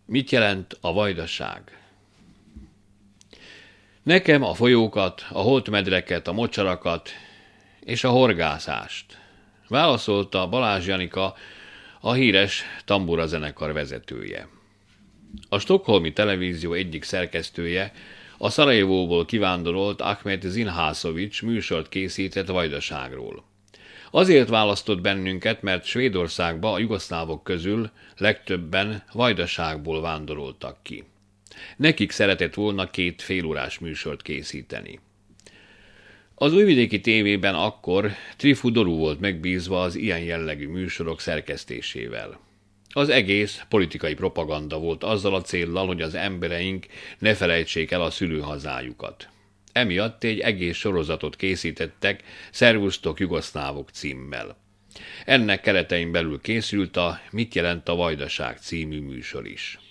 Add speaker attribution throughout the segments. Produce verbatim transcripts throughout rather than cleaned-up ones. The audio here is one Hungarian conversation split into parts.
Speaker 1: Mit jelent a vajdaság? Nekem a folyókat, a holtmedreket, a mocsarakat és a horgászást, válaszolta Balázs Janika, a híres tambura zenekar vezetője. A stockholmi televízió egyik szerkesztője, a Szarajevóból kivándorolt Ahmet Zinhásovics műsort készített Vajdaságról. Azért választott bennünket, mert Svédországba a jugoszlávok közül legtöbben Vajdaságból vándoroltak ki. Nekik szeretett volna két félórás műsort készíteni. Az újvidéki tévében akkor Trifu Doru volt megbízva az ilyen jellegű műsorok szerkesztésével. Az egész politikai propaganda volt azzal a céllal, hogy az embereink ne felejtsék el a szülőhazájukat. Emiatt egy egész sorozatot készítettek Szervusztok jugoszlávok címmel. Ennek keretein belül készült a Mit jelent a Vajdaság című műsor is.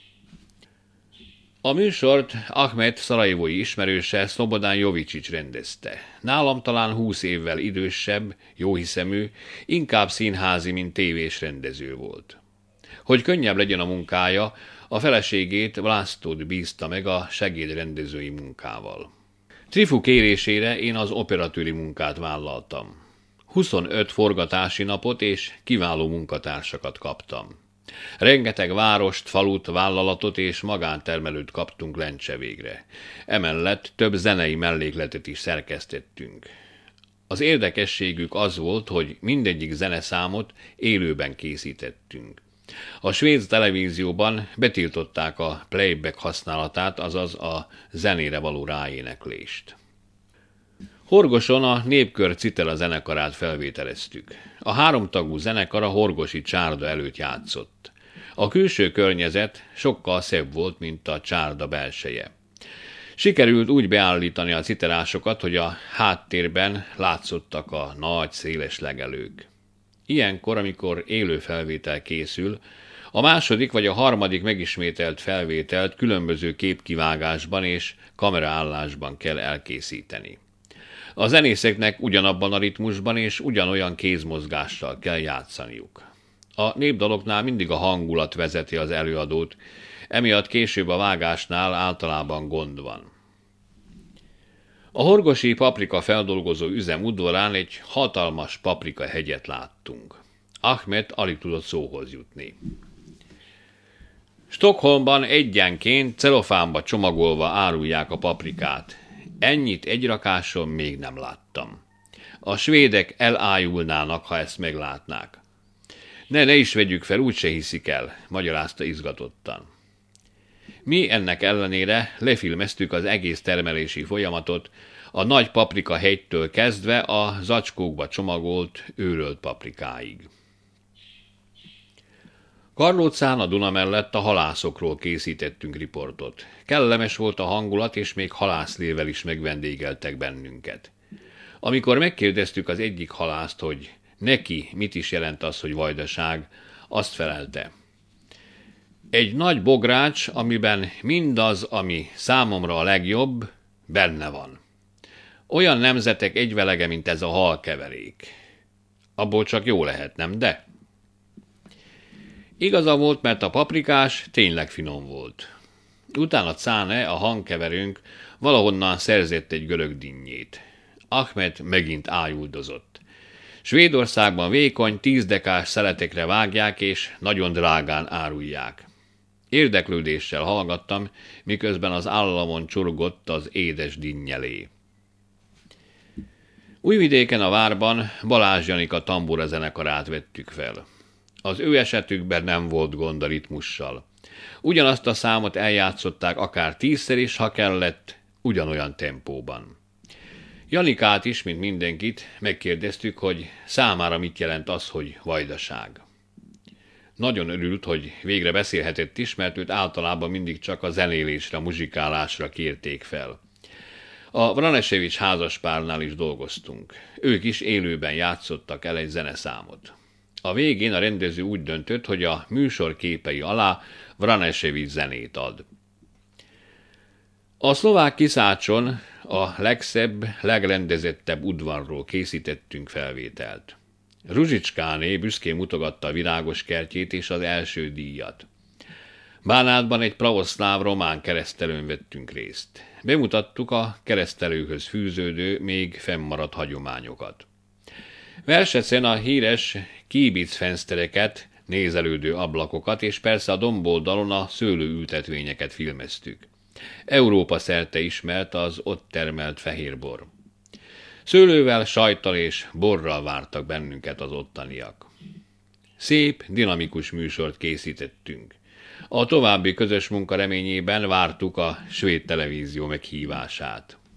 Speaker 1: A műsort Ahmet szarajevói ismerőse Szlobodán Jovicsics rendezte. Nálam talán húsz évvel idősebb, jóhiszemű, inkább színházi, mint tévés rendező volt. Hogy könnyebb legyen a munkája, a feleségét, Vlásztót bízta meg a segédrendezői munkával. Trifu kérésére én az operatőri munkát vállaltam. huszonöt forgatási napot és kiváló munkatársakat kaptam. Rengeteg várost, falut, vállalatot és magántermelőt kaptunk lencse végre. Emellett több zenei mellékletet is szerkesztettünk. Az érdekességük az volt, hogy mindegyik zeneszámot élőben készítettünk. A svéd televízióban betiltották a playback használatát, azaz a zenére való ráéneklést. Horgoson a Népkör Citella zenekarát felvételeztük. A háromtagú zenekar a horgosi csárda előtt játszott. A külső környezet sokkal szebb volt, mint a csárda belseje. Sikerült úgy beállítani a citerásokat, hogy a háttérben látszottak a nagy, széles legelők. Ilyenkor, amikor élő felvétel készül, a második vagy a harmadik megismételt felvételt különböző képkivágásban és kameraállásban kell elkészíteni. A zenészeknek ugyanabban a ritmusban és ugyanolyan kézmozgással kell játszaniuk. A népdaloknál mindig a hangulat vezeti az előadót, emiatt később a vágásnál általában gond van. A horgosi paprika feldolgozó üzem udvarán egy hatalmas paprika hegyet láttunk. Ahmet alig tudott szóhoz jutni. Stockholmban egyenként celofánba csomagolva árulják a paprikát. Ennyit egy rakáson még nem láttam. A svédek elájulnának, ha ezt meglátnák. Ne, ne is vegyük fel, úgyse hiszik el, magyarázta izgatottan. Mi ennek ellenére lefilmeztük az egész termelési folyamatot, a nagy paprika hegytől kezdve a zacskókba csomagolt, őrölt paprikáig. Karlócán a Duna mellett a halászokról készítettünk riportot. Kellemes volt a hangulat, és még halászlélvel is megvendégeltek bennünket. Amikor megkérdeztük az egyik halászt, hogy neki mit is jelent az, hogy vajdaság, azt felelte. Egy nagy bogrács, amiben mindaz, ami számomra a legjobb, benne van. Olyan nemzetek egyvelege, mint ez a halkeverék. Abból csak jó lehet, nem de? Igaza volt, mert a paprikás tényleg finom volt. Utána Cáne, a hangkeverőnk, valahonnan szerzett egy görög dinnyét. Ahmet megint ájuldozott. Svédországban vékony, tízdekás szeletekre vágják, és nagyon drágán árulják. Érdeklődéssel hallgattam, miközben az államon csurgott az édes dinnyelé. Újvidéken a várban Balázs Janika tambura zenekarát vettük fel. Az ő esetükben nem volt gond a ritmussal. Ugyanazt a számot eljátszották akár tízszer is, ha kellett, ugyanolyan tempóban. Janikát is, mint mindenkit, megkérdeztük, hogy számára mit jelent az, hogy vajdaság. Nagyon örült, hogy végre beszélhetett is, mert őt általában mindig csak a zenélésre, a muzsikálásra kérték fel. A Vranesevics házaspárnál is dolgoztunk. Ők is élőben játszottak el egy zeneszámot. A végén a rendező úgy döntött, hogy a műsor képei alá Vranesevics zenét ad. A szlovák kiszácson a legszebb, legrendezettebb udvarról készítettünk felvételt. Ruzsicskáné büszkén mutogatta a virágos kertjét és az első díjat. Bánátban egy pravoszláv román keresztelőn vettünk részt. Bemutattuk a keresztelőhöz fűződő, még fennmaradt hagyományokat. Versecen a híres kíbicfensztereket, nézelődő ablakokat, és persze a domboldalon a szőlőültetvényeket filmeztük. Európa szerte ismert az ott termelt fehérbor. Szőlővel, sajttal és borral vártak bennünket az ottaniak. Szép, dinamikus műsort készítettünk. A további közös munka reményében vártuk a svéd televízió meghívását.